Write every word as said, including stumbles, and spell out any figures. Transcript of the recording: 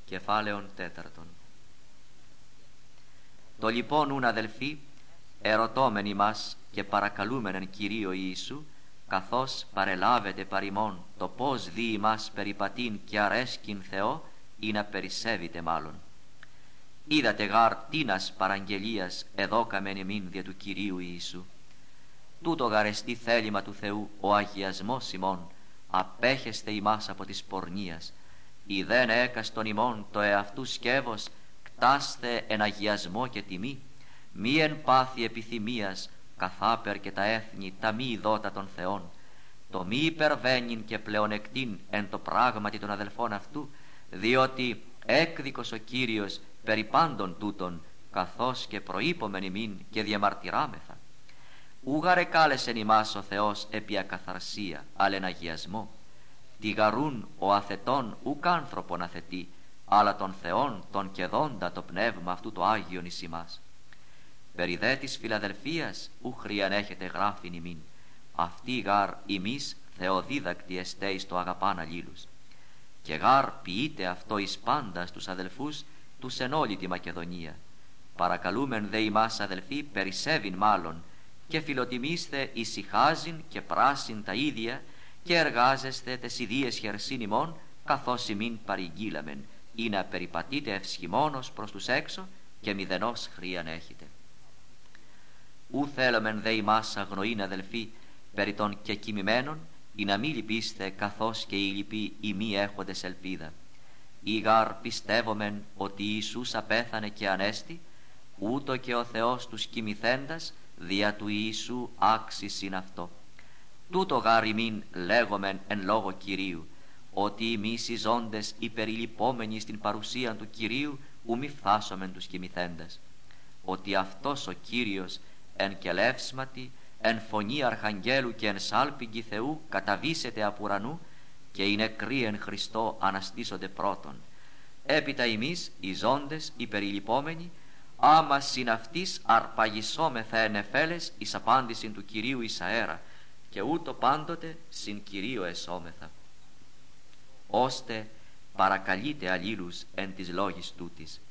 Κεφάλαιον τέταρτον. Το λοιπόν ούν αδελφοί, ερωτώμενοι μας και παρακαλούμενεν Κυρίω Ιησού, καθώς παρελάβετε παρημών το πώς δει μας περιπατήν και αρέσκειν Θεό, ή να περισσεύετε μάλλον. Είδατε γάρ τίνας παραγγελίας εδώκαμεν εμήν δια του Κυρίου Ιησού. Τούτο γαρεστή θέλημα του Θεού ο αγιασμός ημών, απέχεστε ημάς από της πορνείας, ή δεν έκαστον ημών το εαυτού σκεύος, κτάστε εν αγιασμό και τιμή, μη εν πάθη επιθυμίας, καθάπερ και τα έθνη τα μη ειδώτα των Θεών, το μη υπερβαίνειν και πλεονεκτήν εν το πράγματι των αδελφών αυτού, διότι έκδικος ο Κύριος περί πάντων τούτων, καθώς και προείπομεν ημίν και διαμαρτυράμεθα. Ούγαρε κάλεσεν ημάς ο Θεός επί ακαθαρσία, αλλά εν αγιασμό. Τι γαρούν ο αθετών ουκ άνθρωπον αθετεί, αλλά των Θεών τον και δόντα το πνεύμα αυτού το Άγιον εις ημάς. Περί δε της Φιλαδελφίας ου χρειαν έχετε γράφην ημίν, αυτοί γάρ ημείς θεοδίδακτοι εστέ εις το αγαπάν αλλήλους. Και γάρ ποιείται αυτό εις πάντα στους αδελφούς τους εν όλη τη Μακεδονία. Παρακαλούμεν δε ημάς αδελφοί περισσεύειν μάλλον, και φιλοτιμήστε ησυχάζειν και πράσιν τα ίδια, και εργάζεστε τες ιδίες χερσίν ημών, καθώς ημίν παρηγγείλαμεν, ή να περιπατείτε ευσχημόνος προς τους έξω και μηδενός χρείαν έχετε. Ου θέλομεν δε ημάς αγνοήν αδελφοί περί των κεκοιμημένων, ή να μη λυπήστε καθώς και οι λοιποί οι μη έχοντες ελπίδα. Ή γάρ πιστεύομεν ότι Ιησούς απέθανε και ανέστη, ούτω και ο Θεός τους κοιμηθέντας δια του Ιησού άξις είναι αυτό. Τούτο γάρ ημίν λέγομεν εν λόγω Κυρίου, ότι εμείς οι ζώντες υπεριλυπόμενοι στην παρουσία του Κυρίου ου μη φθάσομεν τους κοιμηθέντας. Ότι αυτός ο Κύριος εν κελεύσματι, εν φωνή αρχαγγέλου και εν σάλπιγγι Θεού καταβήσεται απ' ουρανού, και οι νεκροί εν Χριστώ αναστήσονται πρώτον. Έπειτα εμείς οι ζώντες υπεριλυπόμενοι, άμα συν αυτής αρπαγισόμεθα εν εφέλες εις απάντησιν του Κυρίου εις αέρα, και ούτω πάντοτε συν Κυρίω εσώμεθα. Ώστε παρακαλείτε αλλήλους εν της λόγης τούτης.